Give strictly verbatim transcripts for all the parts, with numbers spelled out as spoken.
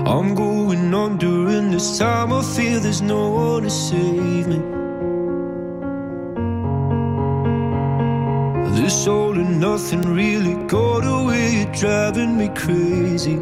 I'm going on during this time. I feel there's no one to save me. This all and nothing really got away. You're driving me crazy.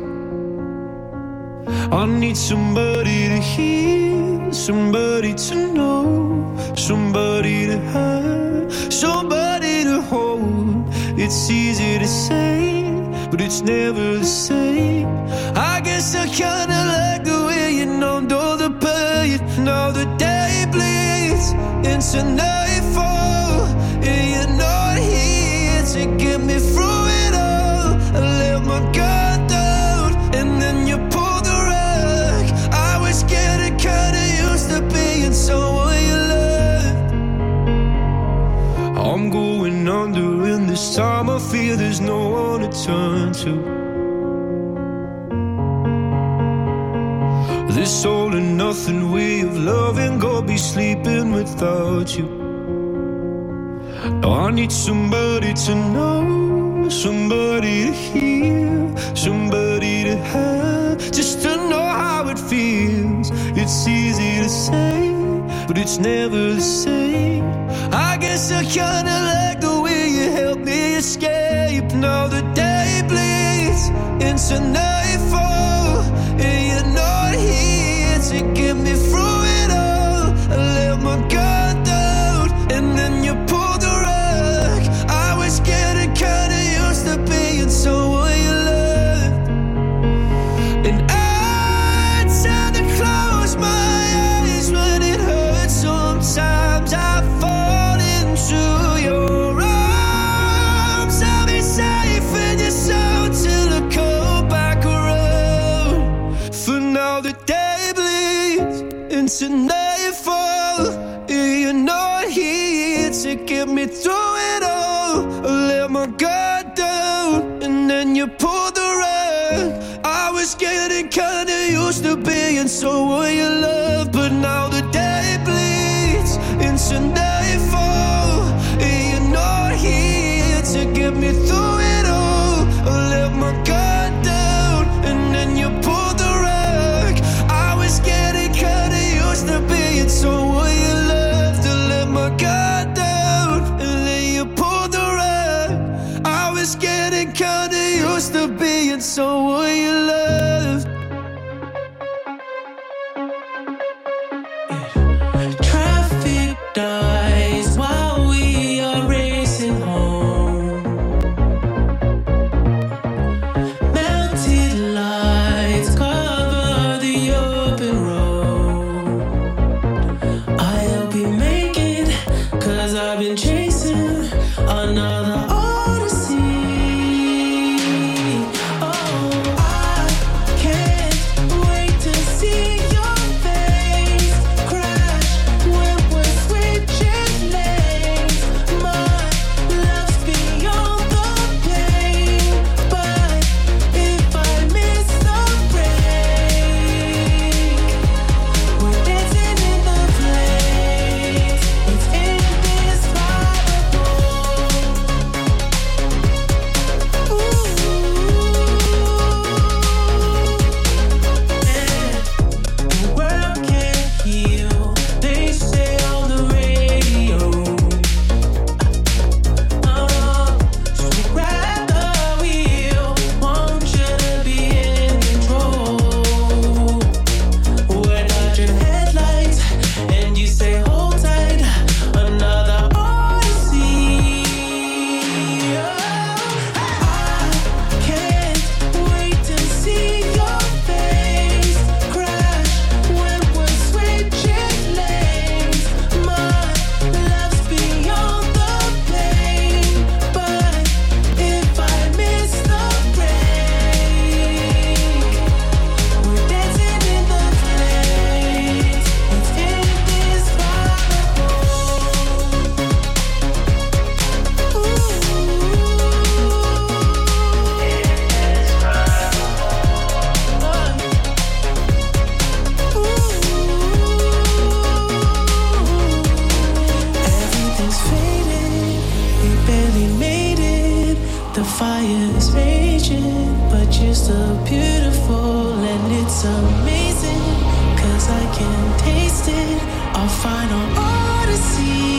I need somebody to hear, somebody to know, somebody to have, somebody to hold. It's easy to say, but it's never the same. I guess I kinda like the way you numbed all the pain. Now the day bleeds into nightfall, and you're not here to get me through it all. I let my guard down, and then you pulled the rug. I was getting kinda used to being someone you loved. I'm going under, and this time I feel there's no one to turn to. This all and nothing way of loving, gonna be sleeping without you. Now I need somebody to know, somebody to hear, somebody to have, just to know how it feels. It's easy to say, but it's never the same. I guess I kinda like the way you help me escape. Now the day bleeds into nightfall, and you're not here to get me through it all. I let my guard down, and then you pulled the rug. I was getting kinda used to being someone you loved. And I tend to close my eyes when it hurts. Sometimes I fall into your arms. I'll be safe in your soul till I come back around. For now the day bleeds into nightfall, and you're not here to get me through it all. I let my guard down, and then you pulled the rug. I was getting kinda used to being someone you love, but now the day bleeds into nightfall, and you're not here to get me through it all. I let my guard down, and then you pulled the rug. I was getting kinda used to being someone you loved. To let my guard down, and then you pulled the rug. I was getting kinda used to being someone you loved. Traffic dies while we are racing home. Melted lights cover the open road. I hope you make it, 'cause I've been chasing another odyssey. Oh, I can taste it, our final odyssey.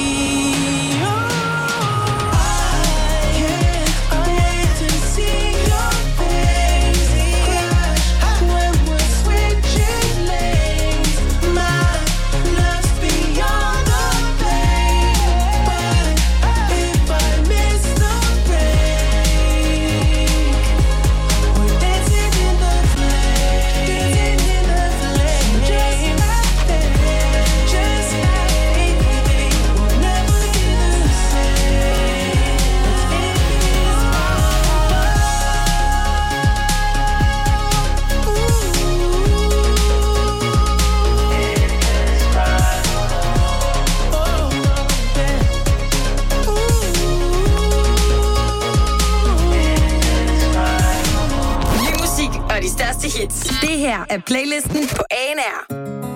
Det her er playlisten på A N R.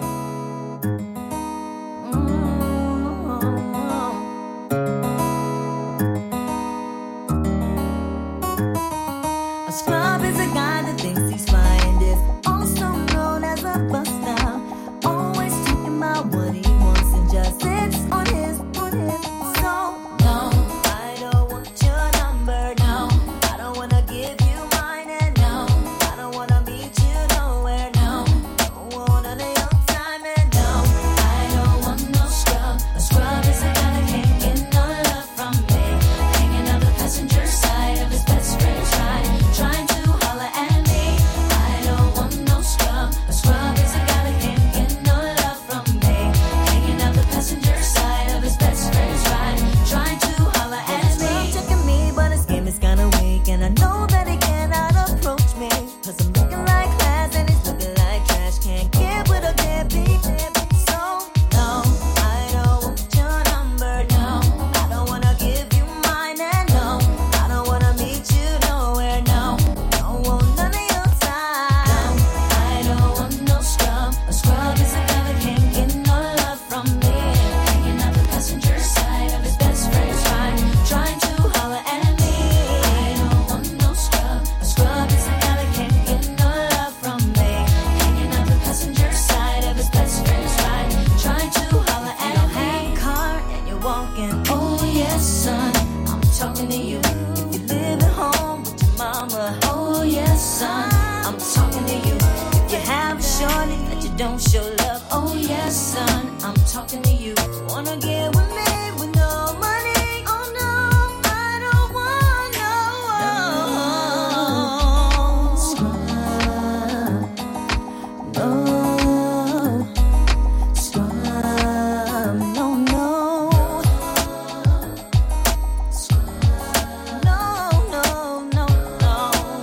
A scrub is a guy that thinks he's fine, is also known as a buster. Always talking about what he wants and just sits on his, on his. So, no, I don't want your number, no. I don't wanna give you mine, and no, I don't wanna meet you nowhere, no. Don't want none of your time, and no, I don't want no scrub. A scrub is a guy that can't get no love from me. Hanging on the passenger side of his best friend's ride, trying to holler at me. I don't want no scrub. A scrub is a guy that can't get no love from me. Hanging out the passenger side of his best friend's ride, trying to holler at me. He's checking me, but his game is kinda weak, and I know that he cannot approach me, 'cause I'm looking like class and he's looking like trash. Can't get with a deadbeat. So, no, I don't want your number, no. I don't wanna give you mine, and no, I don't wanna meet you nowhere, no. Don't want none of your time. No, I don't want no scrub. A scrub is a guy that can't get no love from me. Hanging out the passenger side of his best friend's ride, trying to holler at me. I don't want no scrub. A scrub is a guy that can't get no love from me. Hanging out the passenger side of his best friend's ride, trying to holler at me. You don't have a car and you're walking. Oh yes, son, I'm talking to you. If you live at home with your mama. Oh yes, son, I'm talking to you. If you have a shorty that you don't show love. Oh yes, son, I'm talking to you. Wanna get with me with no money? Oh no, I don't want no scrub. No scrub. No, no. No, no, no, no.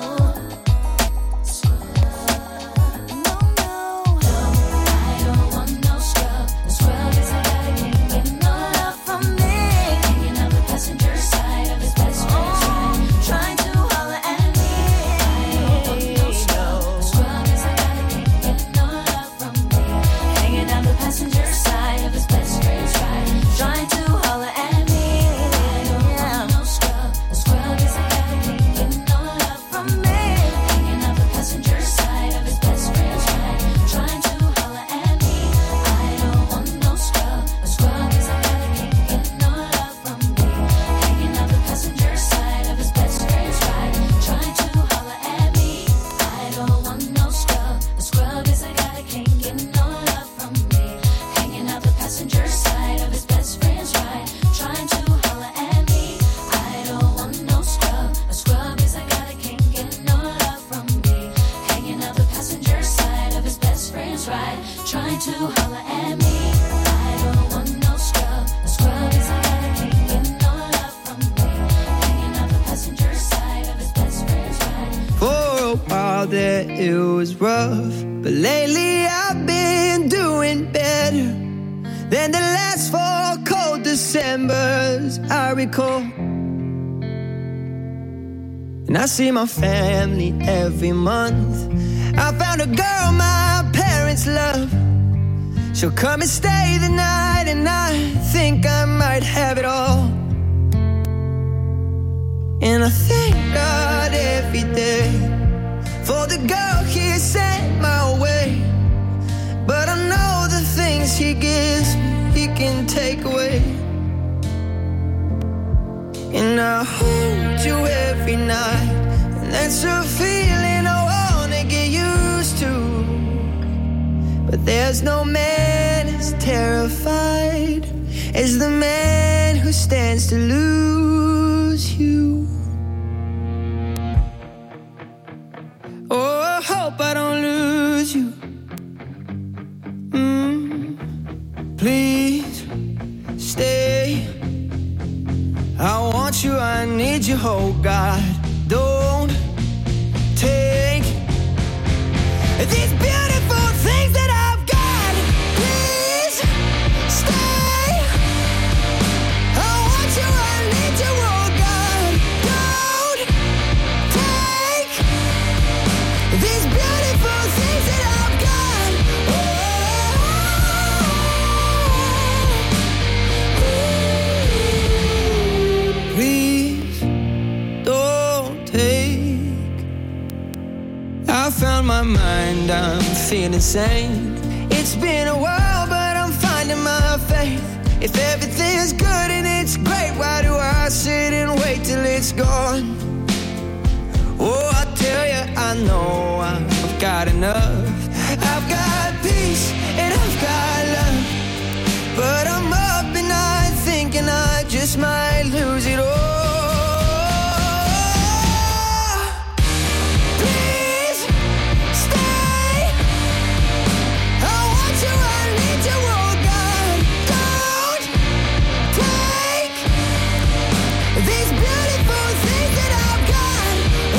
No, no. I don't want no scrub. A scrub is a guy that can't get no love from me. Hanging out the passenger side of his best friend's ride, trying to holler at me. I don't want no scrub. A scrub is a guy that can't get no love from me. Hanging out the passenger side of his best friend's ride, trying to holler at me. I don't want no scrub. A scrub is a guy that can't get no love from me. Hanging out the passenger side of his best friend's ride, trying to holler at me. I don't want no scrub. A scrub is a guy that can't get no love from me. Hanging out the passenger side of his best friend's ride, trying to holler at me. I don't want no scrub. A scrub is a guy that can't get no love from me. Hanging out the passenger side of his best friend's ride, trying to holler at me. I don't want no scrub. A scrub is a guy that can't get no love from me. Hanging out the passenger side of his best friend's ride, trying to holler at me. I don't want no scrub. A scrub is a guy that can't get no love from me. Hanging out the passenger side of his best friend's ride. For a while there it was rough, but lately I've been doing better than the last four cold Decembers I recall. And I see my family every month. I found a girl my parents love. She'll come and stay the night, and I think I might have it all. And I thank God every day for the girl he sent my way. But I he gives me, he can take away. And I hold you every night, and that's a feeling I wanna get used to. But there's no man as terrified as the man who stands to lose you. Oh, I hope I don't lose you. Mm, please stay. I want you, I need you, oh God. Don't take these beautiful things that I've got. Please stay. I want you, I need you, oh God. Don't take these beautiful things that I've got. Oh, please don't take. I found my mind, I'm feeling sane. It's been a while, but I'm finding my faith. If everything's good and it's great, why do I sit and wait till it's gone? Oh, I tell you, I know I've got enough. I've got peace and I've got love, but I'm up at night thinking I just might lose it all. Please stay. I want you, I need you, oh God. Don't take these beautiful things that I've got.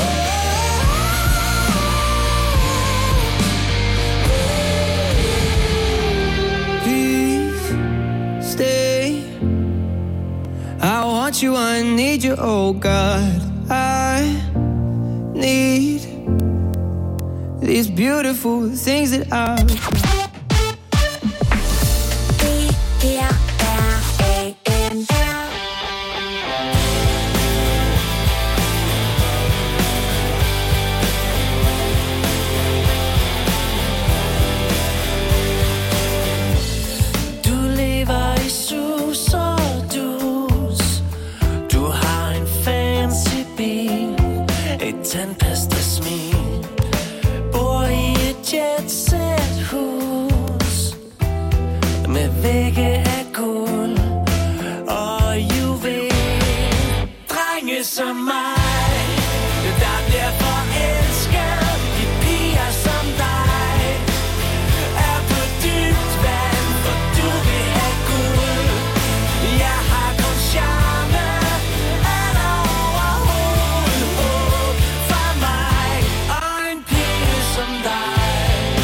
Please stay. I want you, I need you, oh God. I need these beautiful things that I've got. Du lever i sus og dus. Du har en fancy bil, et tandpastasmil. Bor i et jetset hus med vægge af guld og juvel. Drenge som mig, der bliver forelsket i piger som dig, er på dybt vand, for du vil have guld. Jeg har kun charme, er der overhovedet håb for mig og en pige som dig.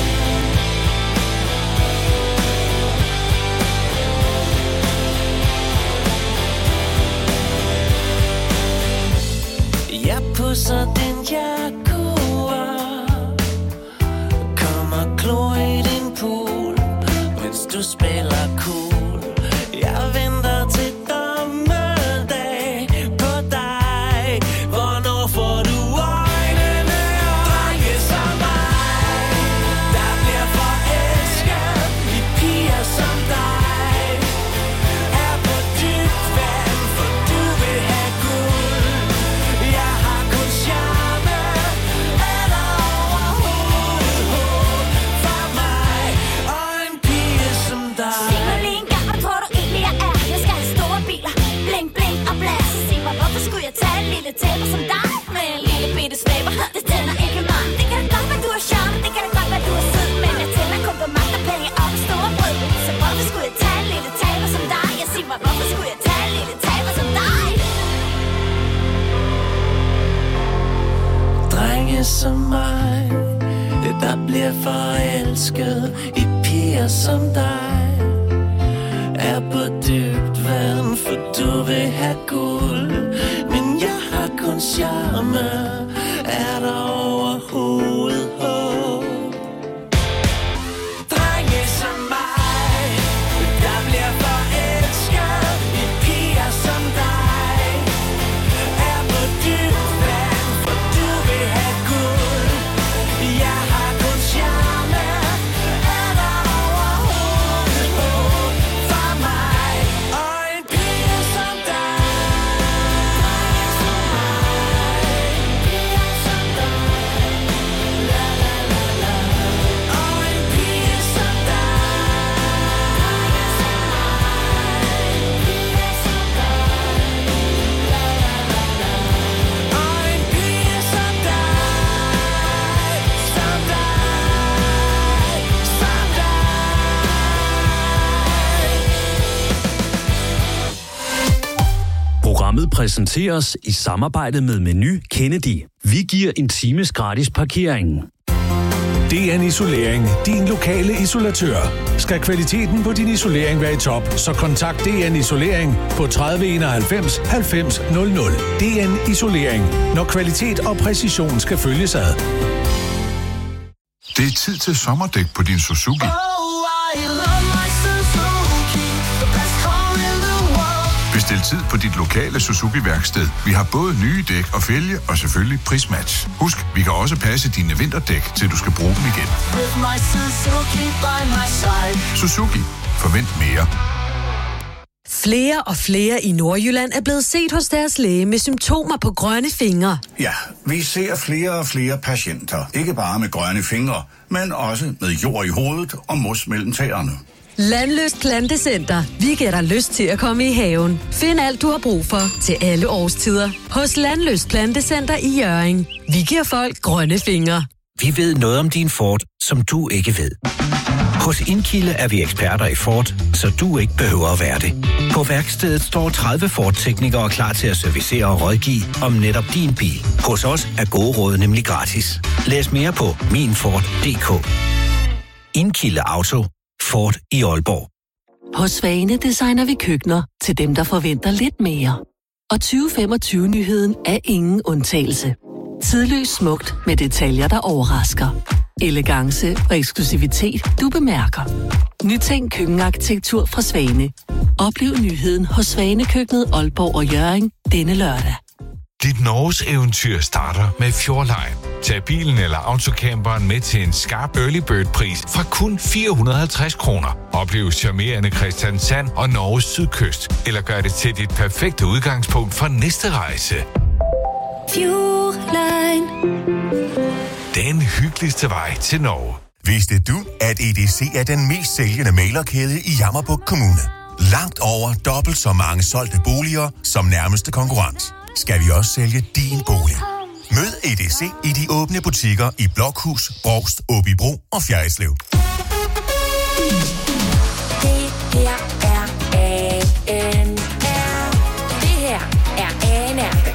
Jeg pusser din Jaguar, kommer klo i din pool, mens du spiller cool. Jeg venter til dommedag på dig. Hvornår får du øjnene op? Drenge som mig, der bliver forelsket i piger som dig, er på dybt vand, for du vil have guld. Jeg har kun charme, er der overhovedet håb for mig og en pige som dig. Sig mig lige en gang, hvad tror du egentlig jeg er? Jeg skal have store biler, bling bling og blæs. Sig mig, hvorfor skulle jeg tage en lille tæppe som dig med en lille bitte slæber? Det tænder ikke mig. Det kan da godt være, du er charme, det kan da godt være, du er sød, men jeg tænder kun på magt og penge og store brød. Så hvorfor skulle jeg tage en lille taber som dig? Jeg sig mig, hvorfor skulle jeg tage en lille taber som dig? Drenge som mig, der bliver forelsket i piger som dig, er på dybt vand, for du vil have guld. Men jeg har kun charme, er der overhovedet håb? Drenge som mig, der bliver forelsket i piger som dig, er på dybt vand, for du vil have guld. Jeg har kun charme, er der overhovedet håb? præsenteres i samarbejde med Meny Kennedy. Vi giver en times gratis parkering. D N Isolering, din lokale isolatør. Skal kvaliteten på din isolering være i top, så kontakt D N Isolering på tredive enoghalvfems halvfems nul nul. D N Isolering, når kvalitet og præcision skal følges ad. Det er tid til sommerdæk på din Suzuki. Bestil tid på dit lokale Suzuki-værksted. Vi har både nye dæk og fælge, og selvfølgelig prismatch. Husk, vi kan også passe dine vinterdæk, til du skal bruge dem igen. Suzuki. Forvent mere. Flere og flere i Nordjylland er blevet set hos deres læge med symptomer på grønne fingre. Ja, vi ser flere og flere patienter. Ikke bare med grønne fingre, men også med jord i hovedet og mos mellem tæerne. Landløst Plantecenter. Vi giver dig lyst til at komme i haven. Find alt, du har brug for til alle årstider. Hos Landløst Plantecenter i Hjørring. Vi giver folk grønne fingre. Vi ved noget om din Ford, som du ikke ved. Hos Indkilde er vi eksperter i Ford, så du ikke behøver at være det. På værkstedet står tredive Ford-teknikere klar til at servicere og rådgive om netop din bil. Hos os er gode råd nemlig gratis. Læs mere på min ford punktum d k. Indkilde Auto. Ford i Aalborg. Hos Svane designer vi køkkener til dem, der forventer lidt mere. Og tyve femogtyve-nyheden er ingen undtagelse. Tidløst smukt med detaljer, der overrasker. Elegance og eksklusivitet, du bemærker. Nytænk køkkenarkitektur fra Svane. Oplev nyheden hos Svanekøkkenet Aalborg og Hjørring denne lørdag. Dit Norges eventyr starter med Fjordline. Tag bilen eller autocamperen med til en skarp early bird pris fra kun fire hundrede og halvtreds kroner. Oplev charmerende Kristiansand og Norges sydkyst. Eller gør det til dit perfekte udgangspunkt for næste rejse. Fjordline. Den hyggeligste vej til Norge. Vidste du, at E D C er den mest sælgende mæglerkæde i Jammerbugt Kommune? Langt over dobbelt så mange solgte boliger som nærmeste konkurrent. Skal vi også sælge din bolig? Mød E D C i de åbne butikker i Blokhus, Brovst, Åbybro og Fjerritslev. Det her er A N R. Det her er A N R.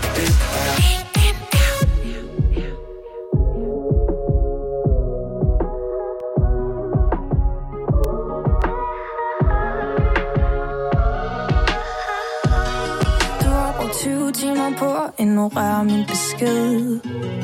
tyve timer på at ignorere min besked.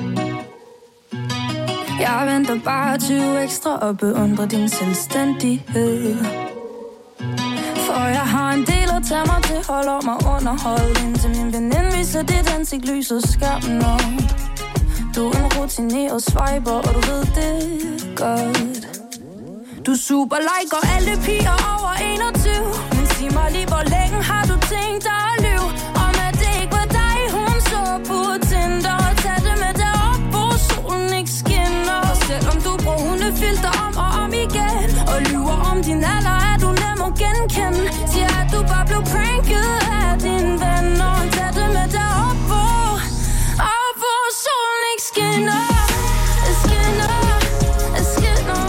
Jeg venter bare tyve ekstra og beundrer din selvstændighed. For jeg har en del at tage mig til, holder mig underholdt, indtil min veninde viser dit ansigt lyser skærmen op. Du er en rutineret swiper, og du ved det godt. Du super liker alle piger over enogtyve, men sig mig lige, hvor længe har du tænkt dig at lyve? Om at det ikke var dig, hun så på Tinder, og tag det med derop, hvor solen ikke skinner. Og selvom du bruger hundefilter om og om igen, og lyver om din alder, er du nem at genkende. Siger, at du bare blev pranket af dine venner, og tag det med derop, hvor, og hvor solen ikke skinner. Skinner, skinner.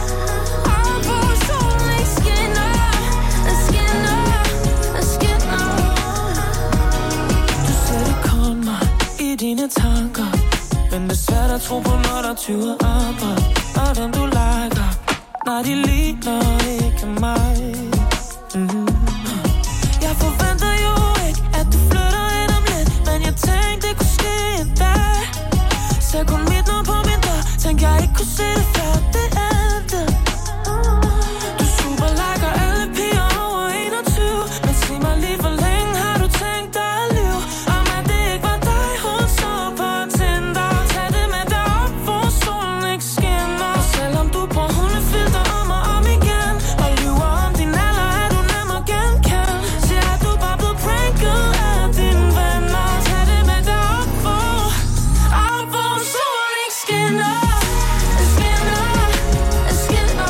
Dine tanker, men det er svært at tro på, når der tyver andre. Og dem du liker, nej, de ligner ikke mig. Mm. Jeg forventer jo ikke, at du flytter ind om lidt, men jeg tænkte, det kunne ske en dag. Så kom mit nummer på min dør, tænkte jeg ikke kunne se det før det endte. Du super liker alle piger over enogtyve, men sig mig lige, hvor længe har du tænkt dig at lyve? Om at det ikke var dig, hun så på Tinder. Tag det med derop, hvor solen ikke skinner. Og selvom du bruger hundefilter om og om igen, og lyver om din alder, er du nem at genkende. Siger, at du bare blevet pranket af dine venner. Tag det med derop, hvor, og hvor solen ikke skinner. Skinner, skinner.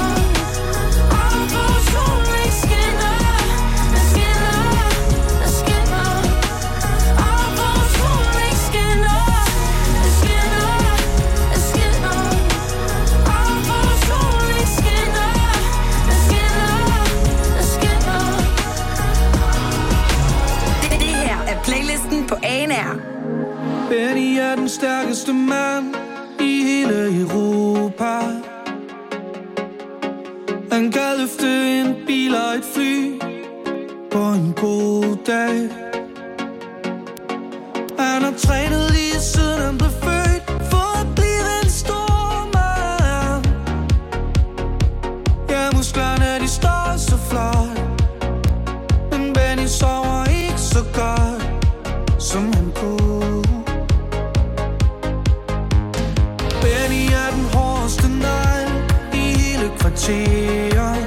stærkeste mand i hele Europa. Han kan løfte en bil og et fly på en god dag. Han har trænet lige siden han blev født for at blive en stor mand. Ja, musklerne de står så flot, men Benny sover ikke så godt, som han kunne. Benny er den hårdeste negl i hele kvarteret.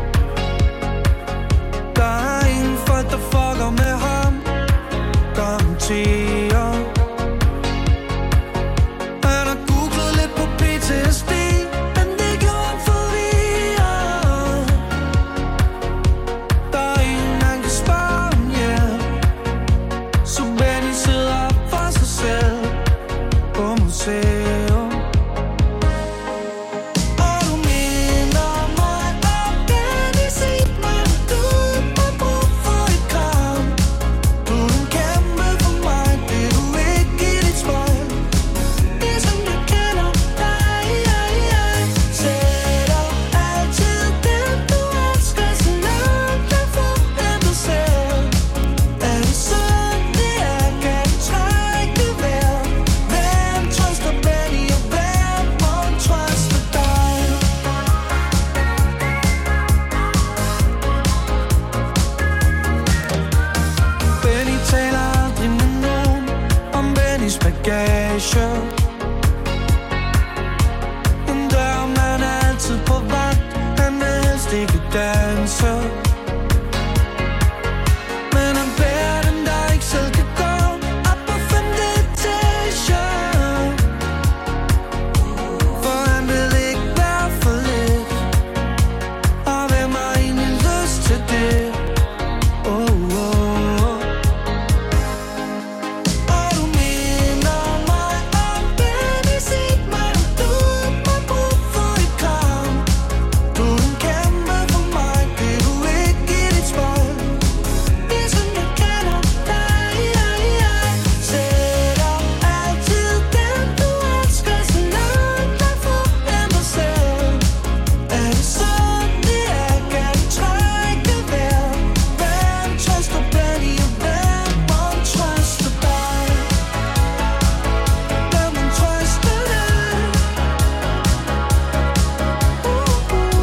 Der er ingen folk, der fucker med ham, garanterer. Han har googlet lidt på P T S D, men det gjorde ham forvirret. Der er ingen, han kan spørge om hjælp, så Benny sidder for sig selv på museum. Og du minder mig om Benny, sig mig, du har brug for et kram. Du er en kæmpe for mig, det du ikke i dit spejl. Ligesom jeg kender dig, jeg, jeg sætter altid den du elsker, så langt dig for end dig selv. Er det sådan det er, kan du trække det vejr? Hvem trøster Benny, og hvem må trøste dig? Benny taler aldrig med nogen om Bennys bagage, men dørmand er altid på vagt, han vil helst ikke danse. Men han bærer den, der ikke selv kan gå op på femte etage, for han vil ikke være for lidt. Og hvem har egentlig lyst til det? Oh, oh, oh. Og du minder mig om Benny, sig mig, du har brug for et kram. Du er en kæmpe for mig, det du ikke i dit spejl. Ligesom jeg kender dig, jeg, jeg sætter altid den du elsker, så langt dig for end dig selv. Er det sådan det er, kan du trække det vejr? Hvem trøster Benny, og hvem må trøste dig? Hvem må trøste dig? Uh, uh, uh, uh.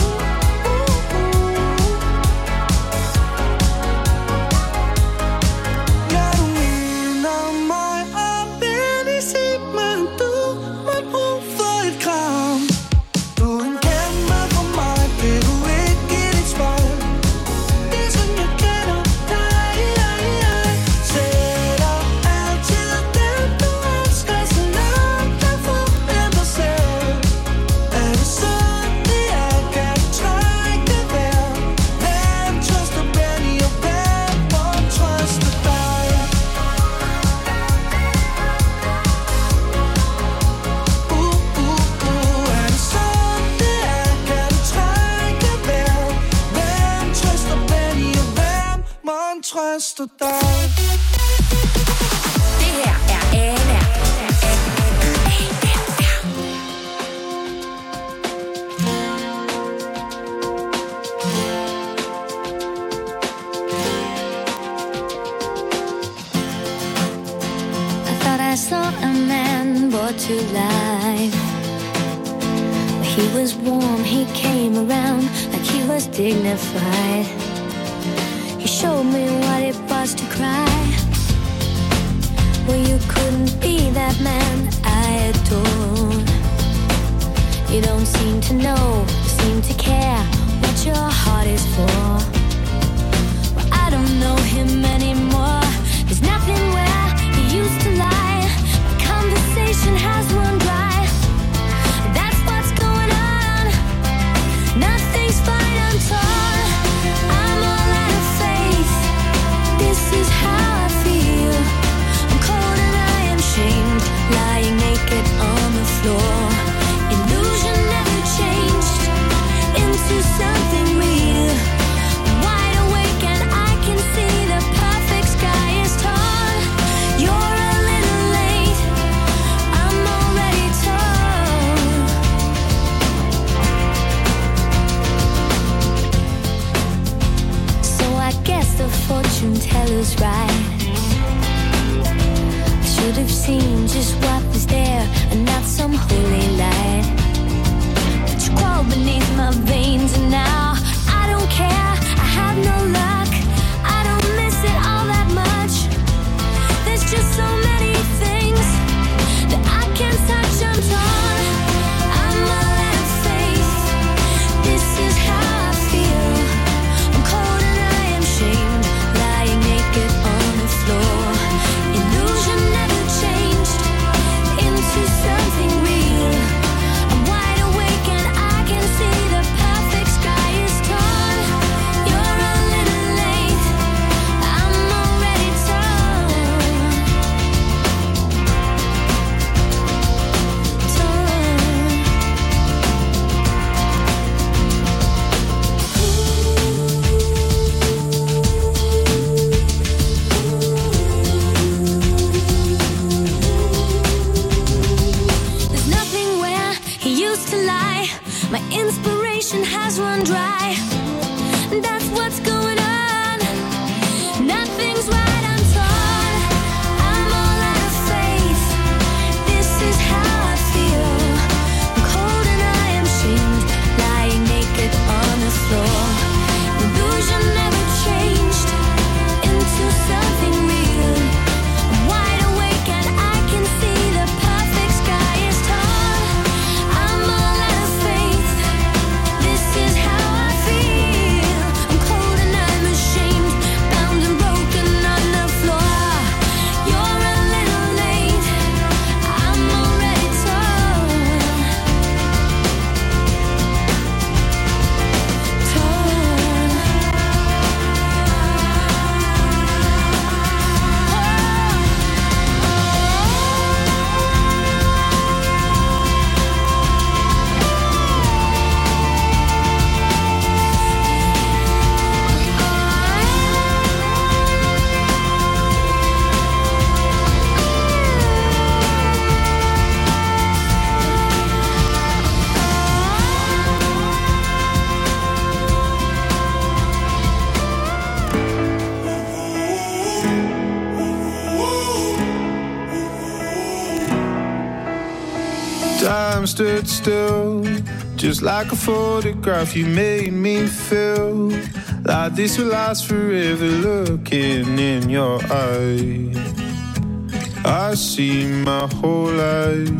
Ja, du minder mig om Benny, sig mig, du har brug for et kram. Du er en kæmpe for mig, det du ikke i dit spejl. Ligesom jeg kender dig, jeg, jeg sætter altid den du elsker, så langt dig for end dig selv. Er det sådan det er, kan du trække det vejr? Hvem trøster Benny, og hvem må trøste dig? Uh, uh, uh. Er det sådan det er, kan du trække det vejr? Hvem trøster Benny, og hvem må trøste dig? Det her er Anna. I thought I saw a man brought to life. He was warm, he came around like he was dignified. He showed me what it was to cry. Well, you couldn't be that man I adored. You don't seem to know, seem to care what your heart is for. Well, I don't know him anymore. There's nothing where he used to lie. My conversation has run dry. That's what's going on. Nothing's fine, I'm torn. I'm all out of faith. This is how I feel. I'm cold and I am shamed, lying naked on the floor. Illusion never changed into something real. Wide awake and I can see the perfect sky is torn. You're a little late. My inspiration has run dry. That's what's going on. Nothing's right, I'm torn. I'm all out of faith. This is how I feel. I'm cold and I am shamed, lying naked on the floor. Illusion never changed into something real. I'm wide awake and I can see the perfect sky is tall. I'm all out of faith. This is how I feel. I'm cold and I'm ashamed, bound and broken on the floor. You're a little late. I'm already torn. Time stood still, just like a photograph. You made me feel like this will last forever. Looking in your eyes, I see my whole life.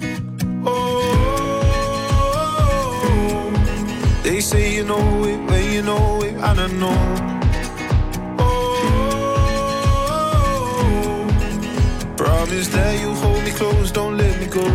Oh, they say you know it when you know it, and I know. Oh, promise that you'll hold me close, don't let me go.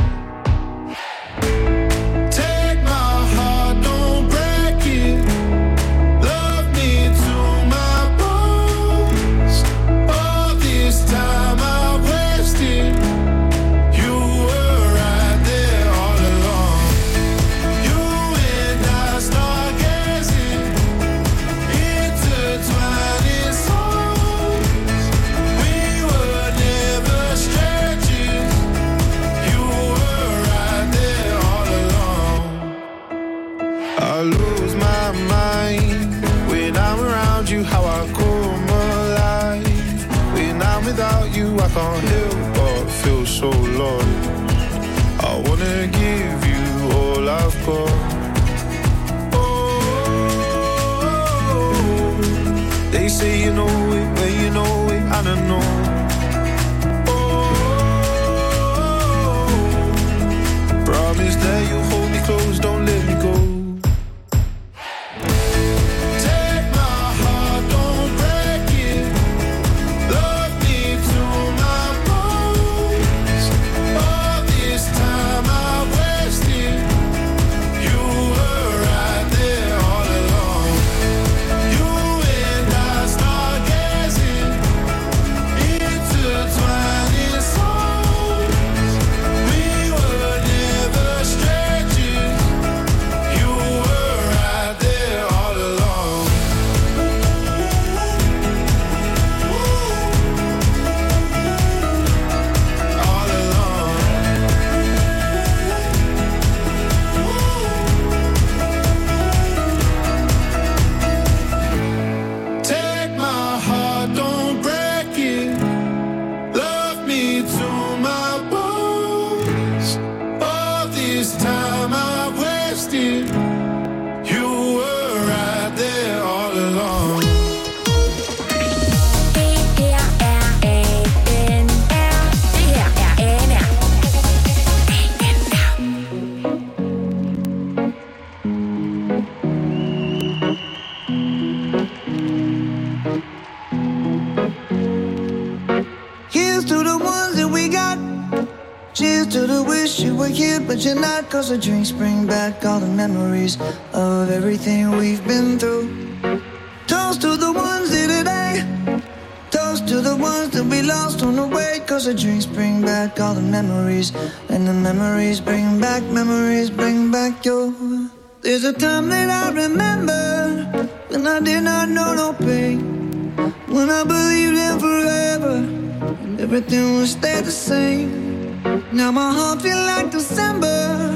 I can't help but feel so lost. I wanna give you all I've got. Oh, they say you know it when you know it, and I know. Oh, promise that you'll hold me close, don't let me go. But you're not, cause the drinks bring back all the memories of everything we've been through. Toast to the ones here today. Toast to the ones that we lost on the way. Cause the drinks bring back all the memories. And the memories bring back, memories bring back your. There's a time that I remember when I did not know no pain. When I believed in forever and everything would stay the same. Now my heart feels like December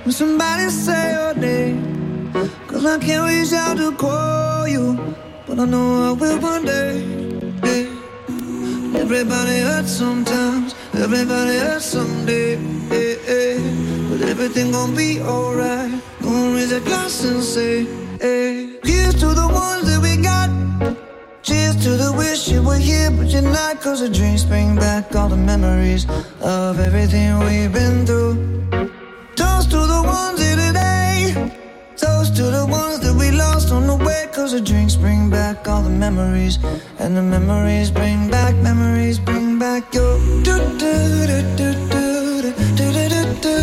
when somebody say your name. Cause I can't reach out to call you, but I know I will one day. Yeah. Everybody hurts sometimes, everybody hurts someday. Yeah, yeah. But everything gon' be alright. Gonna raise a glass and say, hey. Here's to the ones that we got. Cheers to the wish you were here, but you're not. Cause the drinks bring back all the memories of everything we've been through. Toast to the ones here today. Toast to the ones that we lost on the way. Cause the drinks bring back all the memories. And the memories bring back, memories bring back your do do do do do do do do do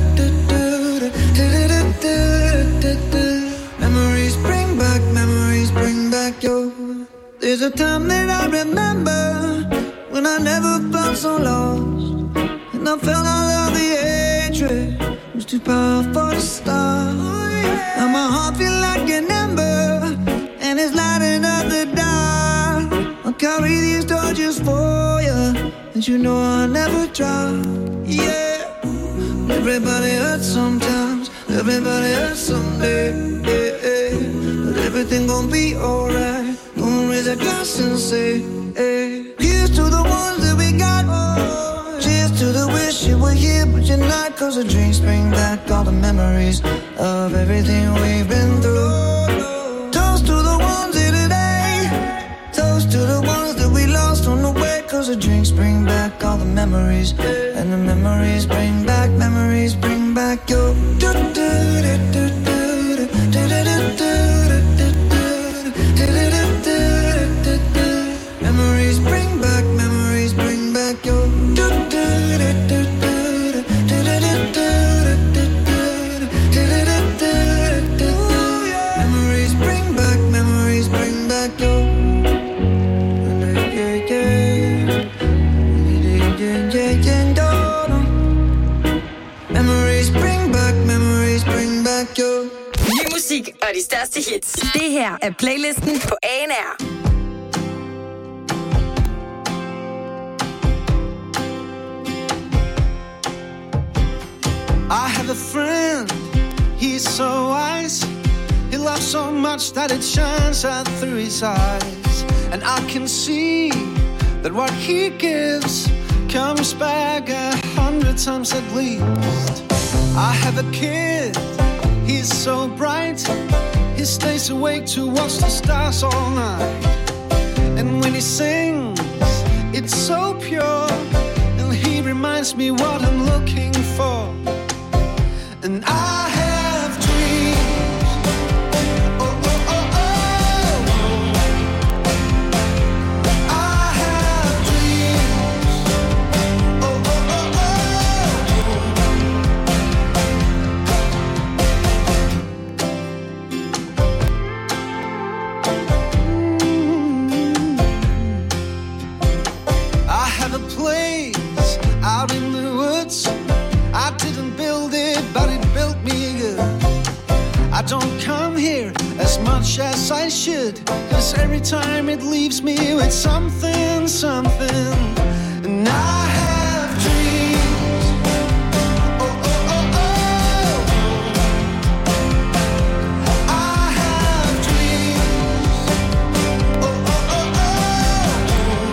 do do. Memories bring back, memories bring back your. There's a time that I remember when I never felt so lost, and I felt all of the hatred was too powerful to stop. Now my heart feel like an ember, and it's lighting up the dark. I'll carry these torches for you, and you know I'll never drop. Yeah, everybody hurts sometimes, everybody hurts someday. Yeah, yeah. But everything gon' be alright. Gonna raise a glass and say, hey. Here's to the ones that we got. Oh. Cheers to the wish you were here, but you're not. Cause the drinks bring back all the memories of everything we've been through. Toast to the ones here today. Toast to the ones that we lost on the way. Cause the drinks bring back all the memories. And the memories bring back, memories bring back your do do do do do do do do do. Memories bring back, memories bring back your do do do do do do do do do. Memories bring back, memories bring back your. Memories bring back, memories bring back your. Ny musik og de største hits. Det her er playlisten på A N R. I have a friend, he's so wise. He loves so much that it shines out through his eyes. And I can see that what he gives comes back a hundred times at least. I have a kid, he's so bright. He stays awake to watch the stars all night. And when he sings, it's so pure. And he reminds me what I'm looking for. And I have dreams. Oh, oh, oh, oh. I have dreams. Oh, oh, oh, oh. I have a place out in the woods. I didn't build it, but it built me good. I don't come here as much as I should, cause every time it leaves me with something, something. And I have dreams. Oh, oh, oh, oh. I have dreams. Oh, oh, oh, oh.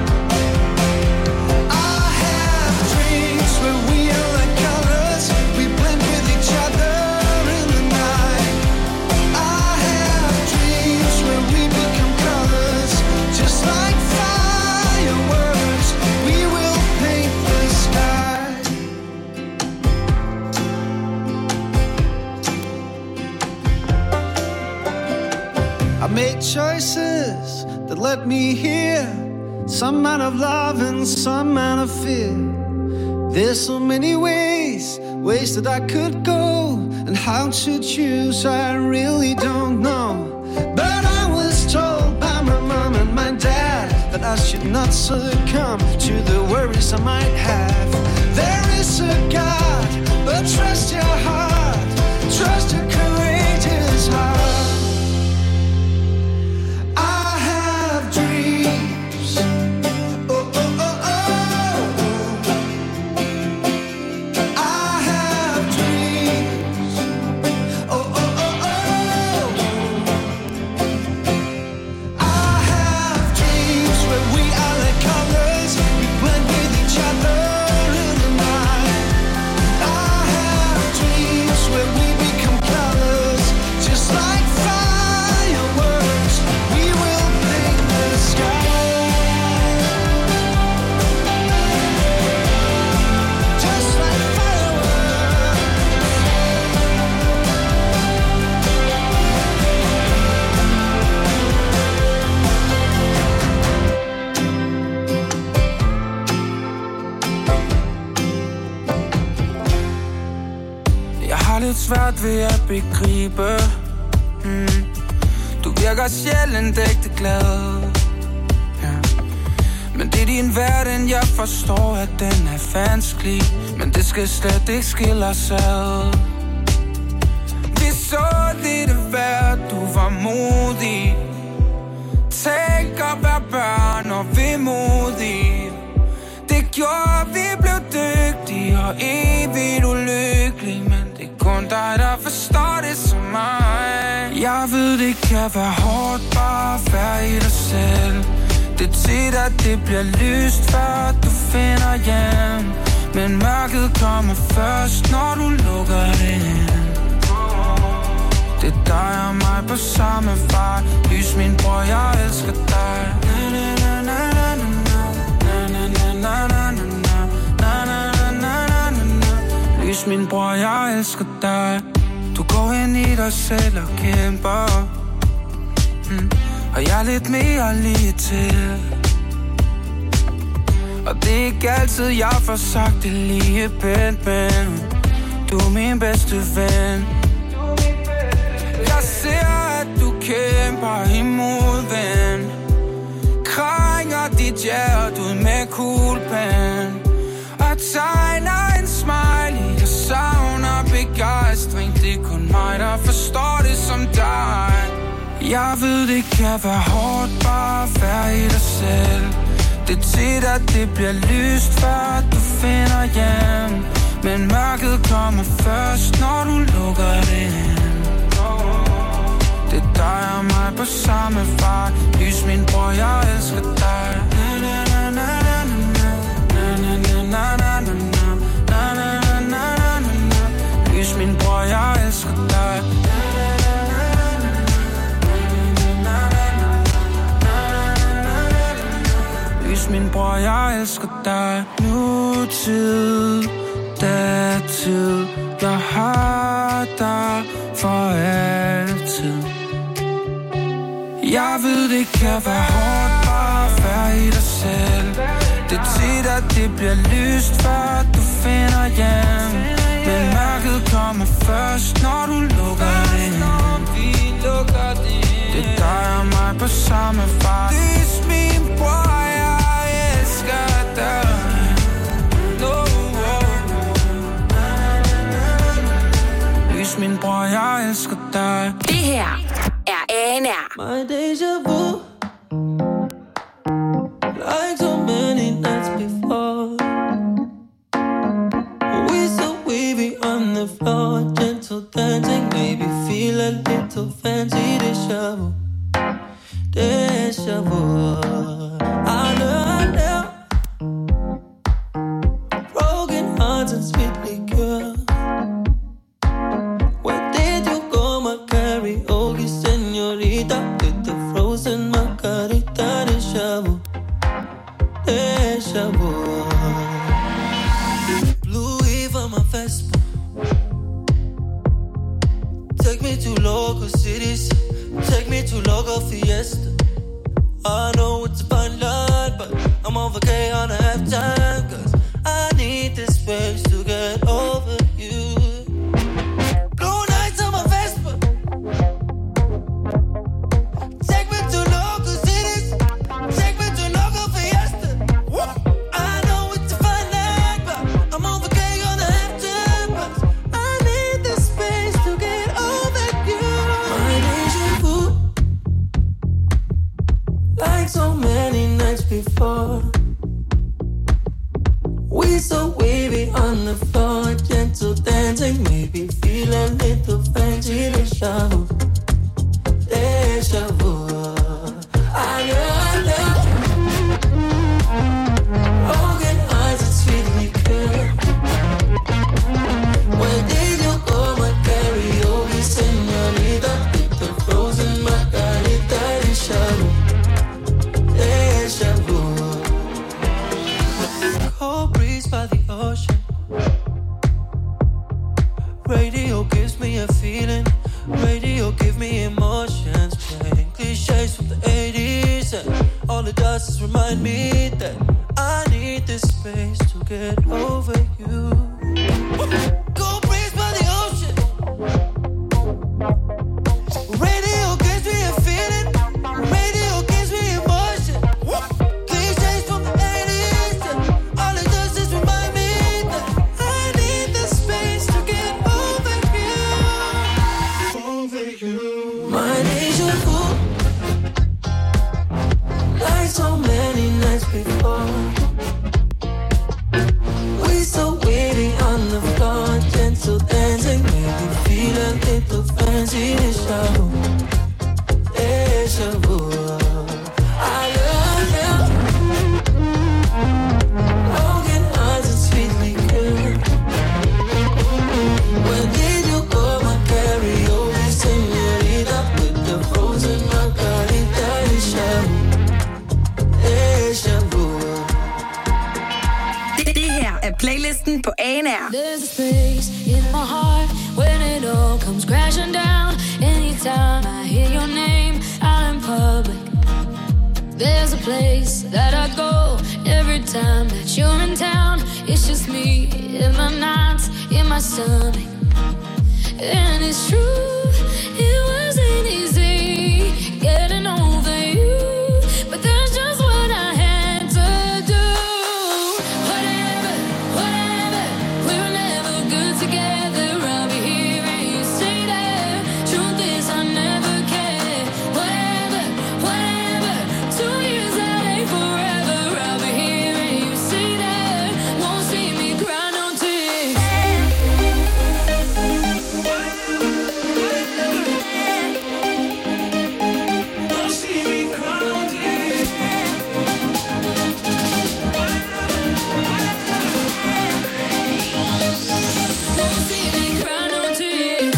I have dreams where we are like colors, we blend with each other in the night. I have dreams where we become colors, just like fireworks. We will paint the sky. I made choices that led me here, some out of love and some out of fear. There's so many ways, ways that I could go, and how to choose I really don't know. But I was told by my mom and my dad that I should not succumb to the worries I might have. There is a God, but trust your heart, trust your courageous heart. I have dreams. Oh, oh, oh, oh. I have dreams. svært ved at begribe. mm. Du virker sjældent ægte glad, ja. Men det er din verden, jeg forstår, at den er vanskelig. Men det skal slet ikke skille os ad. Vi så lidt af hvert, du var modig. Tænk at være børn og vemodige. Det gjorde, vi blev dygtige og evigt ulykkelige. Men det er kun dig, der forstår det som mig. Jeg ved, det kan være hårdt bare at være i dig selv. Det er tit, at det bliver lyst, før du finder hjem. Men mørket kommer først, når du lukker det ind. Det er dig og mig på samme vej. Lys min bror, jeg elsker dig. Na na na na na na na na na na na na na na na. Lys min bror, jeg elsker dig. Du går ind i dig selv og kæmper, mm. og jeg er lidt mere lige til. Og det er ikke altid, jeg får sagt det lige pænt, men du er min bedste ven. Jeg ser, at du kæmper imod ven. Krænger dit hjerte ud med kuglepen. Og tegner en smiley. Jeg savner begejstring. Det er kun mig, der forstår det som dig. Jeg ved, det kan være hårdt bare at være i dig selv. Det er tit, at det bliver lyst, før du finder hjem. Men mørket kommer først, når du lukker det ind. Det er dig og mig på samme vej. Lys min bror, jeg elsker dig. Na na na na na na na na na na na na na na. Lys min bror, jeg elsker dig. Lys min bror, jeg elsker dig. Nutid, datid, jeg har dig for altid. Jeg ved, det kan være hårdt bare at være i dig selv. Det er tit, at det bliver lyst, før du finder hjem. Men mørket kommer først, når du lukker det ind. Det er dig og mig på samme vej. Lys min bror, jeg elsker dig. Lys min bror, jeg elsker dig. Det her er A N R. My deja vu, like so many nights before. We so wavy on the floor, gentle dancing, maybe feel a little fancy. Deja vu, deja vu. I know, I know. Broken hearts and sweet liquor. Where did you go, my karaoke señorita? With the frozen margarita. Deja vu, deja vu. Blue wave on my Vespa. Take me to local cities. Take me to local fiesta. I know it's a fine line, but I'm on vacay on a half time. Cause I need this space to get over you. Blue nights on my Vespa. Take me to local cities. Take me to local fiesta. I know it's a fine line, but I'm on vacay on a half time. Cause I need this space to get over you. My deja vu, like so many nights before. We so wavy on the floor, gentle dancing, maybe feel a little fancy. Deja vu, deja vu. I know, I know. Broken eyes and sweet liquor. Where did you go, my karaoke señorita? With the frozen margarita. Deja vu, deja vu. Cold breeze by the ocean. Radio gives me a feeling. Radio give me emotions. Playing cliches from the eighties, and all it does is remind me that I need this space to get over you. Cold breeze by the ocean. the fancy show. Deja vu. I love you. Broken hearts and sweetly good. Where did you go, my karaoke señorita? With the frozen margarita show. Deja vu. Det, det her er playlisten på A N R. There's a space in my heart when it all comes crashing down. Anytime I hear your name out in public, there's a place that I go every time that you're in town. It's just me in my nights, in my stomach. And it's true, it wasn't easy getting over you, but that's just what I had to do. Whatever, whatever, we were never good together. I'll be here and you say that. Truth is I never cared. Whatever, whatever, two years that ain't forever. I'll be here and you say that. Won't see me cry no tears. Won't see me cry no tears. Won't see me cry no tears.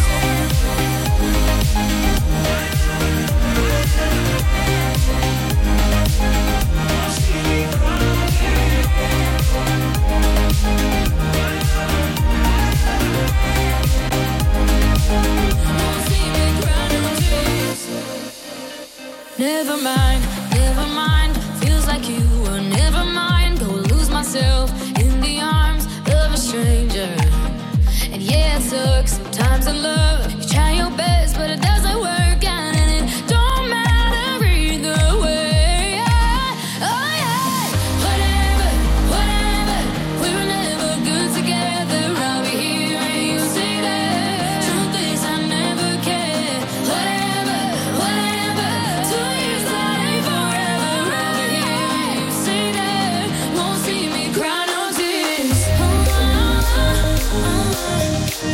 Never mind, never mind. Feels like you were never mine. Go lose myself in the arms of a stranger. And yeah, it sucks sometimes in love. You try your best, but it doesn't work out, and it don't matter either way. Oh yeah, whatever, whatever. We were never good together. I'll be here and you say that. Truth is I never cared. Whatever, whatever. Two years that ain't forever. I'll be here and you say that. Won't see me cry no tears. Oh, oh, oh,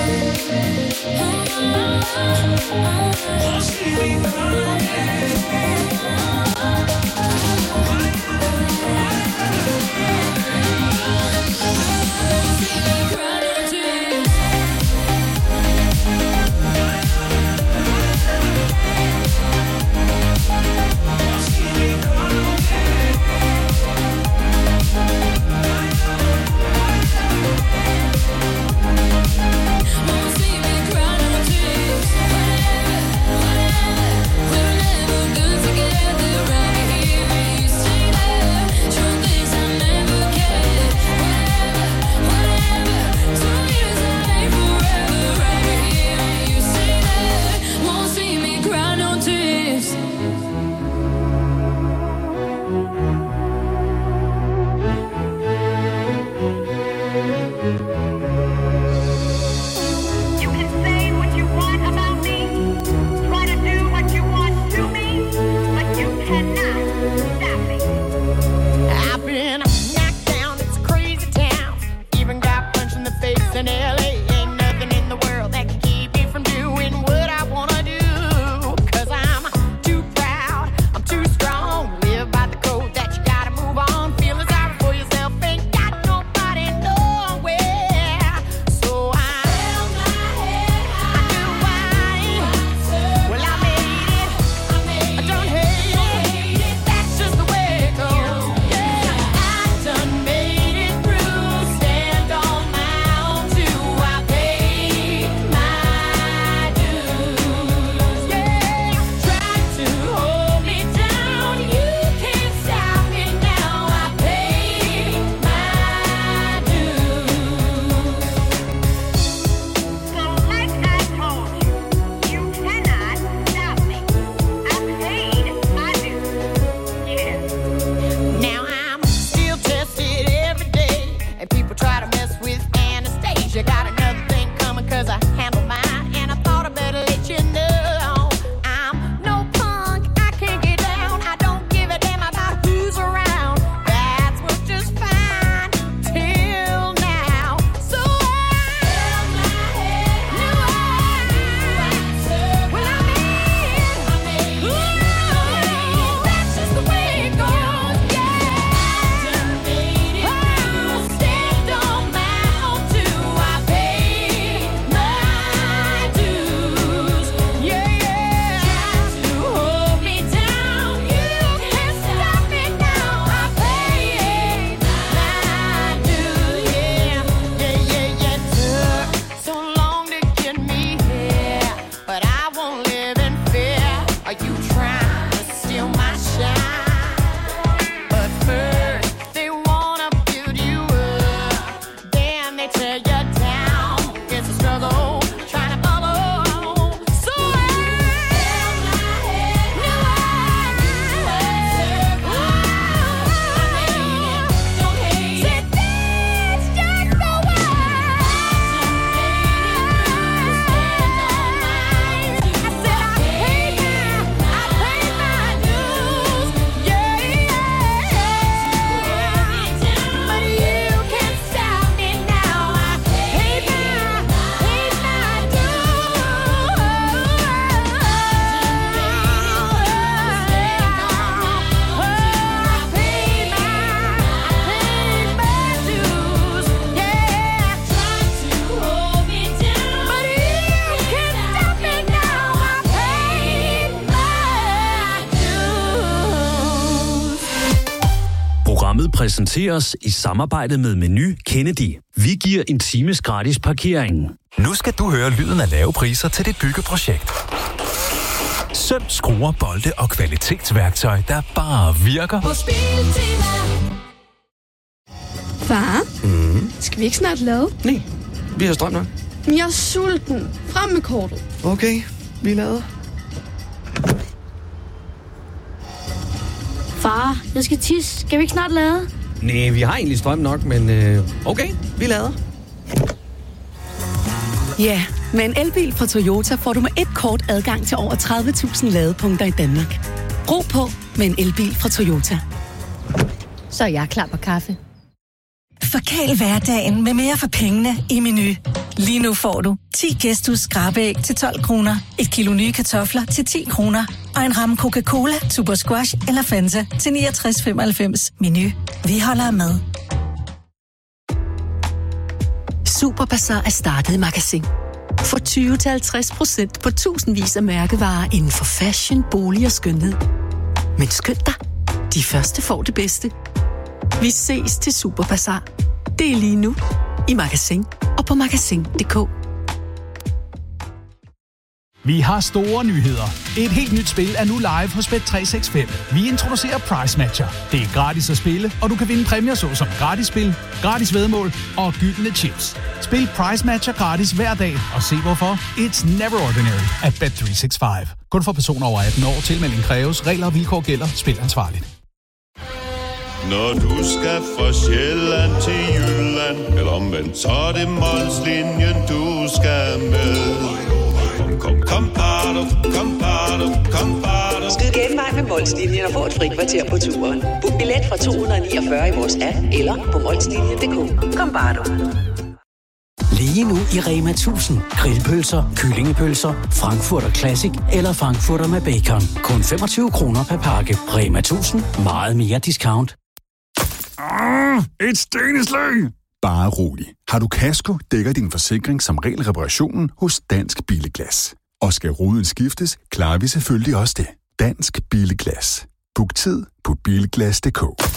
oh. Won't see me cry no Whatever, præsenteres i samarbejde med Meny Kennedy. Vi giver en times gratis parkering. Nu skal du høre lyden af lave priser til dit byggeprojekt. Søm, skruer, bolde og kvalitetsværktøj, der bare virker. På Biltema. Far, Mm. skal vi ikke snart lade? Nej, vi har strøm nok. Men jeg er sulten. Frem med kortet. Okay, vi lader. Far, jeg skal tisse. Skal vi ikke snart lade? Nej, vi har egentlig strøm nok, men øh, okay, vi lader. Ja, med en elbil fra Toyota får du med et kort adgang til over tredive tusind ladepunkter i Danmark. Ro på med en elbil fra Toyota. Så er jeg klar på kaffe. Forkæl hverdagen med mere for pengene i Meny. Lige nu får du ti Gestus skrabeæg til tolv kroner, et kilo nye kartofler til ti kroner og en ramme Coca-Cola, Super Squash eller Fanta til niogtres femoghalvfems. Meny. Vi holder med. Superbazar er startet i Magasin. Få tyve til halvtreds procent på tusindvis af mærkevarer inden for fashion, bolig og skønhed. Men skynd dig, de første får det bedste. Vi ses til Superbazar. Det er lige nu i Magasin og på magasin punktum d k. Vi har store nyheder. Et helt nyt spil er nu live hos Bet tre seks fem. Vi introducerer Price Matcher. Det er gratis at spille, og du kan vinde præmier såsom gratis spil, gratis væddemål og gyldne chips. Spil Price Matcher gratis hver dag, og se hvorfor. It's never ordinary at Bet tre seks fem. Kun for personer over atten år. Tilmelding kræves. Regler og vilkår gælder. Spil ansvarligt. Når du skal fra Sjælland til Jylland, eller omvendt, så er det Molslinjen, du skal med. Kom, kom, kom, bado, kom, bado, kom, bado. Skyd genvej med Molslinjen og få et fri kvarter på turen. Book billet fra to hundrede niogfyrre i vores app, eller på molslinjen punktum d k. Kom, bado. Lige nu i Rema tusind. Grillpølser, kyllingebølser, Frankfurter Classic eller Frankfurter med bacon. Kun femogtyve kroner per pakke. Rema tusind. Meget mere discount. Ah, et steneslag! Bare rolig. Har du kasko, dækker din forsikring som regel reparationen hos Dansk Billeglas. Og skal ruden skiftes, klarer vi selvfølgelig også det. Dansk Billeglas. Book tid på bilglas punktum d k.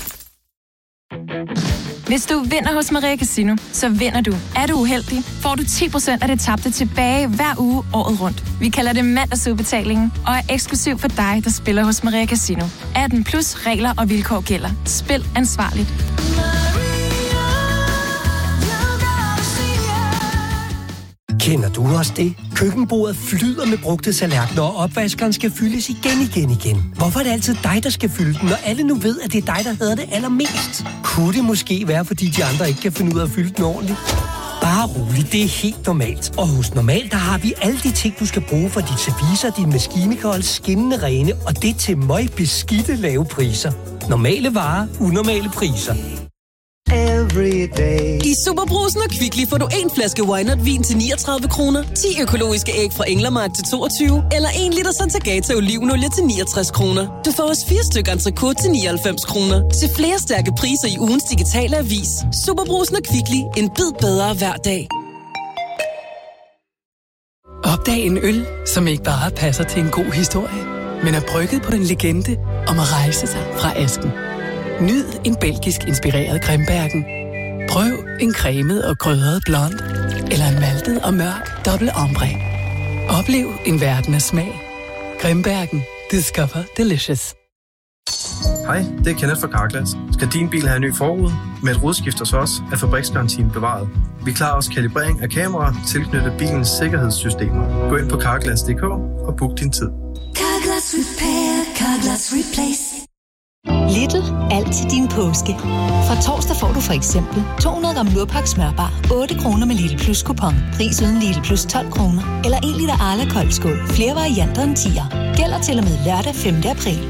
Hvis du vinder hos Maria Casino, så vinder du. Er du uheldig, får du ti procent af det tabte tilbage hver uge året rundt. Vi kalder det mandagsudbetalingen og er eksklusiv for dig, der spiller hos Maria Casino. atten plus regler og vilkår gælder. Spil ansvarligt. Kender du også det? Køkkenbordet flyder med brugte tallerkener, og opvaskeren skal fyldes igen, igen, igen. Hvorfor er det altid dig, der skal fylde den, når alle nu ved, at det er dig, der hedder det allermest? Kunne det måske være, fordi de andre ikke kan finde ud af at fylde den ordentligt? Bare roligt, det er helt normalt. Og hos Normal, der har vi alle de ting, du skal bruge for dit service, din maskinikold, skinnende rene, og det til møg beskidte lave priser. Normale varer, unormale priser. I Superbrusen og Kvickly får du en flaske Wynot-vin til niogtredive kroner, ti økologiske æg fra Englermark til toogtyve, eller en liter Santagata olivenolie til niogtres kroner. Du får også fire stykker entrecôte til nioghalvfems kroner. Se flere stærke priser i ugens digitale avis. Superbrusen og Kvickly. En bid bedre hver dag. Opdag en øl, som ikke bare passer til en god historie, men er brygget på den legende om at rejse sig fra asken. Nyd en belgisk inspireret Grimbergen. Prøv en cremet og krydret blond, eller en maltet og mørk dobbelt ombre. Oplev en verden af smag. Grimbergen. Discover delicious. Hej, det er Kenneth fra Carglass. Skal din bil have en ny forrude? Med et rudeskift hos os er fabriksgarantien bevaret. Vi klarer også kalibrering af kameraer tilknyttet bilens sikkerhedssystemer. Gå ind på carglass punktum d k og book din tid. Carglass Repair, Carglass Replace. Lidl. Alt til din påske. Fra torsdag får du for eksempel to hundrede gram Lurpak smørbar, otte kroner med Lidl Plus kupon. Pris uden Lidl Plus tolv kroner. Eller en liter Arla koldskål. Flere varianter end tier. Gælder til og med lørdag femte april.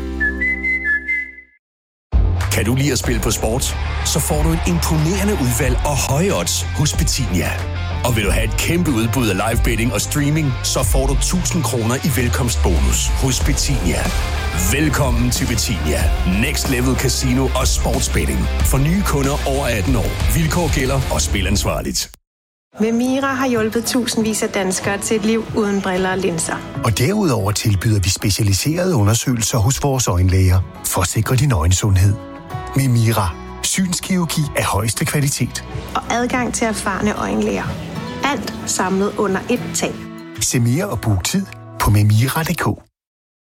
Kan du lide at spille på sport? Så får du et imponerende udvalg og høje odds hos Betinia. Og vil du have et kæmpe udbud af live betting og streaming, så får du tusind kroner i velkomstbonus hos Betinia. Velkommen til Betinia. Next Level Casino og Sportsbetting. For nye kunder over atten år. Vilkår gælder og spil ansvarligt. Memira har hjulpet tusindvis af danskere til et liv uden briller og linser. Og derudover tilbyder vi specialiserede undersøgelser hos vores øjenlæger for at sikre din øjensundhed. Memira. synskirurgi af højeste kvalitet. Og adgang til erfarne øjenlæger. Alt samlet under ét tag. Se mere og book tid på memira punktum d k.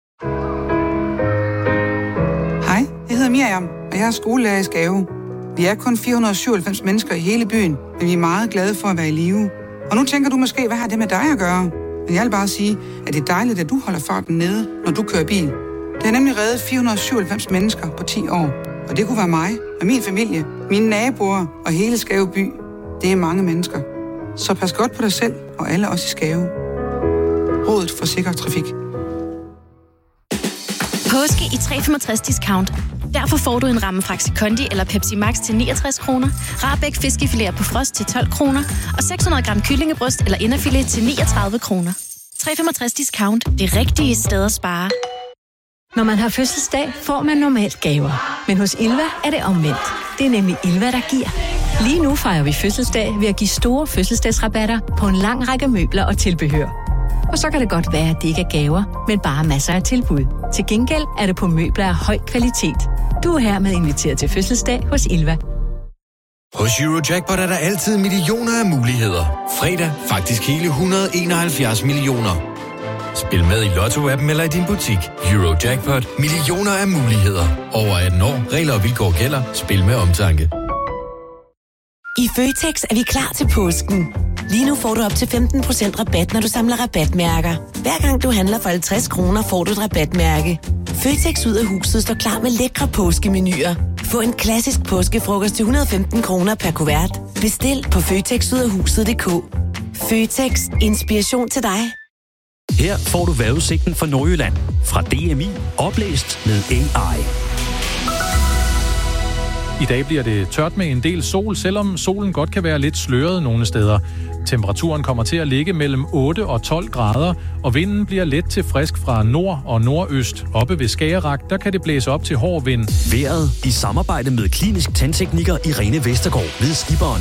Hej, jeg hedder Miriam, og jeg er skolelærer i Skave. Vi er kun fire hundrede og syvoghalvfems mennesker i hele byen, men vi er meget glade for at være i live. Og nu tænker du måske, hvad har det med dig at gøre? Men jeg vil bare sige, at det er dejligt, at du holder farten nede, når du kører bil. Det har nemlig reddet fire hundrede og syvoghalvfems mennesker på ti år. Og det kunne være mig og min familie, mine naboer og hele Skave by. Det er mange mennesker. Så pas godt på dig selv og alle os i Skave. Rådet for sikker trafik. Påske i tre komma femogtres discount. Derfor får du en ramme Faxi Kondi eller Pepsi Max til niogtres kroner, Rahbek fiskefilet på frost til tolv kroner og seks hundrede gram kyllingebryst eller inderfilet til niogtredive kroner. tre komma femogtres discount. Det rigtige sted at spare. Når man har fødselsdag, får man normalt gaver. Men hos Ilva er det omvendt. Det er nemlig Ilva, der giver. Lige nu fejrer vi fødselsdag ved at give store fødselsdagsrabatter på en lang række møbler og tilbehør. Og så kan det godt være, at det ikke er gaver, men bare masser af tilbud. Til gengæld er det på møbler af høj kvalitet. Du er hermed inviteret til fødselsdag hos Ilva. Hos Eurojackpot er der altid millioner af muligheder. Fredag faktisk hele et hundrede og enoghalvfjerds millioner. Spil med i Lotto-appen eller i din butik. Eurojackpot. Millioner af muligheder. Over atten år. Regler og vilkår gælder. Spil med omtanke. I Føtex er vi klar til påsken. Lige nu får du op til femten procent rabat, når du samler rabatmærker. Hver gang du handler for halvtreds kroner, får du et rabatmærke. Føtex ud af huset står klar med lækre påskemenuer. Få en klassisk påskefrokost til et hundrede og femten kroner per kuvert. Bestil på føtex ud af huset punktum d k. Føtex. Inspiration til dig. Her får du vejrudsigten for Nordjylland. Fra D M I. Oplæst med A I. I dag bliver det tørt med en del sol, selvom solen godt kan være lidt sløret nogle steder. Temperaturen kommer til at ligge mellem otte og tolv grader, og vinden bliver let til frisk fra nord og nordøst. Oppe ved Skagerrak, der kan det blæse op til hård vind. Vejret i samarbejde med Klinisk Tandtekniker Irene Vestergaard ved Skiberen.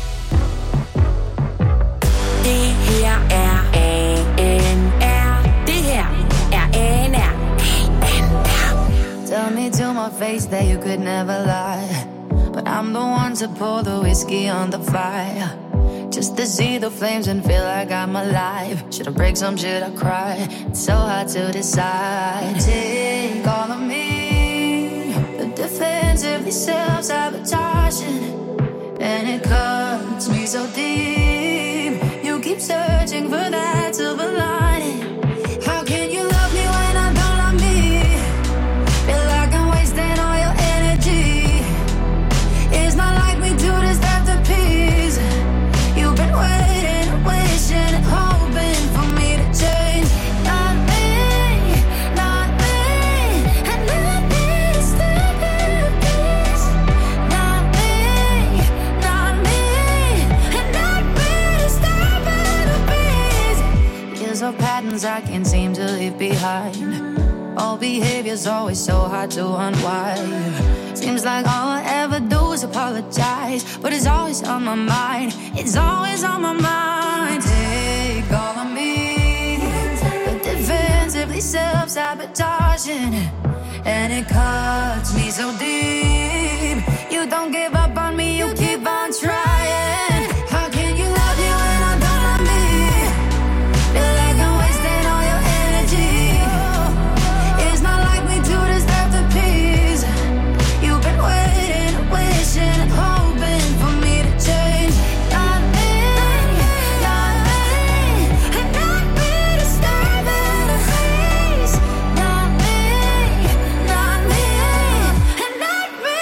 Det her er A N R. Det her er A N R. Tell me to my face that you could never lie, but I'm the one to pour the whiskey on the fire, just to see the flames and feel like I'm alive. Should I break some, should I cry? It's so hard to decide. Take all of me, the defensively self-sabotaging, and it cuts me so deep. You keep searching for that silver lining. How can you love me when I don't love me? Feel like I'm wasting all your energy. It's not like me to deserve the peace. You've been waiting and wishing and hoping for me to change. Not me, not me, and not me to step in peace. Not me, not me, and not me to step in peace. Kills of patterns I can't seem to leave behind. All behavior's always so hard to unwind. Seems like all I ever do is apologize, but it's always on my mind. It's always on my mind. Take all of me, but defensively self-sabotaging, and it cuts me so deep. You don't give up on me, you keep on trying. How can you love me when I don't love me? Feel like I'm wasting all your energy. It's not like we do deserve the peace. You've been waiting and wishing and hoping for me to change. Not me, not me, and not me to step in a haze. Not me, not me, and not me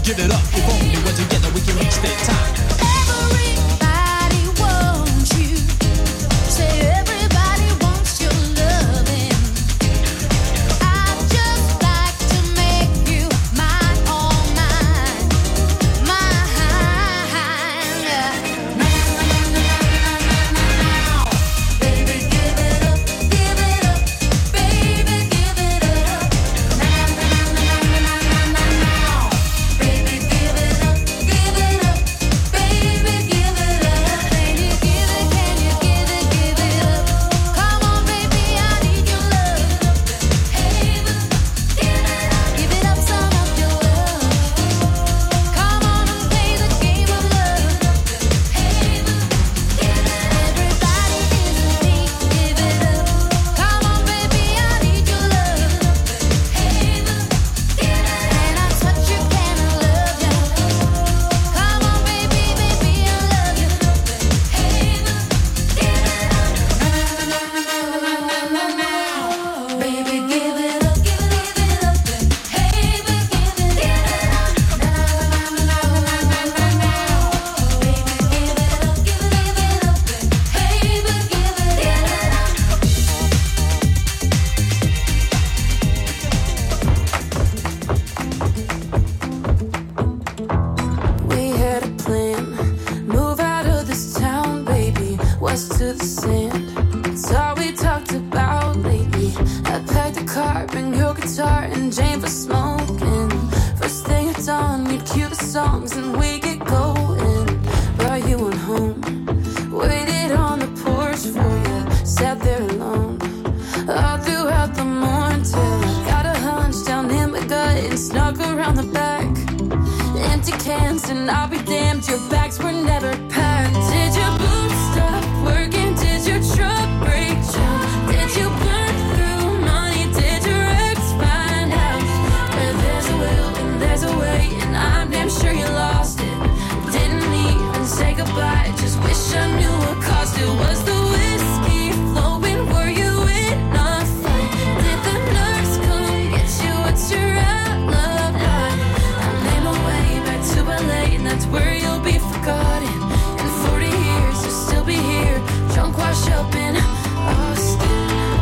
give it up. If only we're together, we can reach that time. Everybody wants you. Say everybody wants your loving. I'd just like to make you mine, all mine, mine. Baby, give it up, give it up. Baby, give it up. Baby, give it up, give it up. Baby, give it up. Can you give it, can you give it, give it up? Come on, baby, I need your love. Hey, give it up, give it up, some of your love. Come on and play the game of love. Hey, give it up. Everybody is a thief, give it up. Come on, baby, I need your love. Hey, give it up. Can I touch you, can I love you? Come on, baby, baby, I love you. Hey, give it up. Baby, give it up, give it, give it up. Hey, give it, give it up. Baby, give it up, give it, give it up. Hey, we had a plan, move out of this town, baby, west to the sand. It's all we talked about lately. I packed a car, bring your guitar and Jane for smoking. First thing at dawn, you'd cue the songs and we get going. Brought you on home, waited on the porch for you, sat there alone all throughout the morning till I got a hunch down in my gut and snuck around the back. Empty cans and I'll be damned, your bags were never packed. Did your boots stop working? Did your truck break down? Did you burn through money? Did your ex find out? Where there's a will and there's a way, and I'm damn sure you lost it. Didn't even say goodbye, just wish I knew what caused it. Was the whiskey flowing? Were you in a fight? Did the nurse come get you? What's your outlook like? I made my way back to L A, and that's where you'll be forgotten. In forty years, you'll still be here, drunk, washed up in Austin.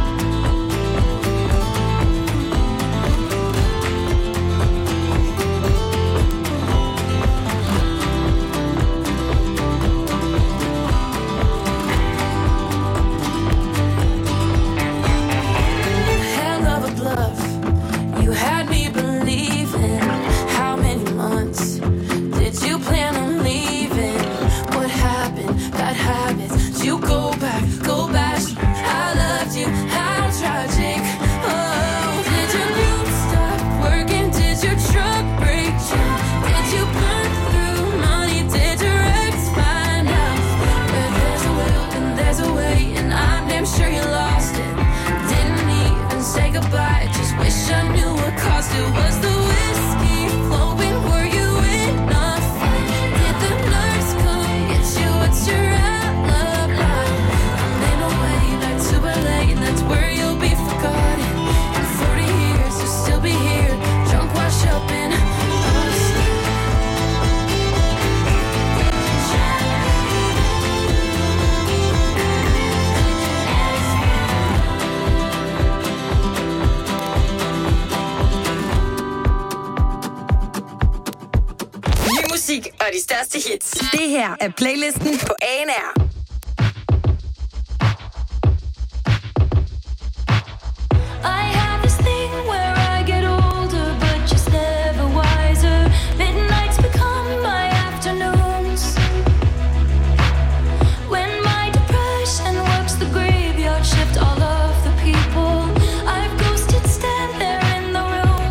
Hell of a bluff, you had me believing. How many months did you plan on leaving? What happened? Bad habits. Did you go back? Go back. I loved you. How tragic. Oh, did your boots stop working? Did your truck break down? Did you burn through money? Did your ex find out? Where there's a will and there's a way, and I'm damn sure you lost it. Didn't even say goodbye, just wish I knew what caused it. Was the whiskey flowing? Were you in a fight? Did the nurse come get you? What's your outlook like? I made my way back to L A, and that's where you'll be forgotten. In forty years, you'll still be here, drunk, washed up in Austin. Ny musik og de største hits. Det her er playlisten på A N R. I have this thing where I get older, but just never wiser. Midnights become my afternoons. When my depression works the graveyard shift, all of the people I've ghosted stand there in the room.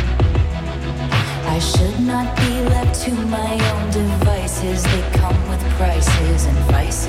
I should not be left to my own devices. They come with prices and vices.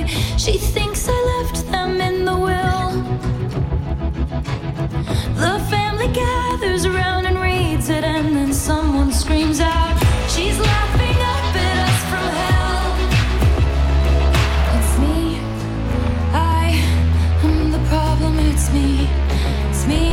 She thinks